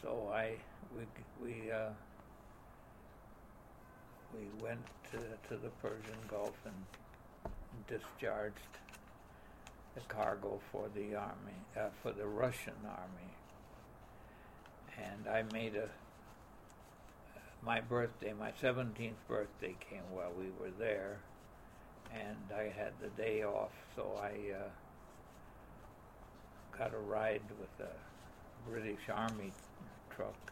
So we went to the Persian Gulf and discharged the cargo for the army, for the Russian army. And I made my 17th birthday came while we were there, and I had the day off, so I got a ride with a British Army truck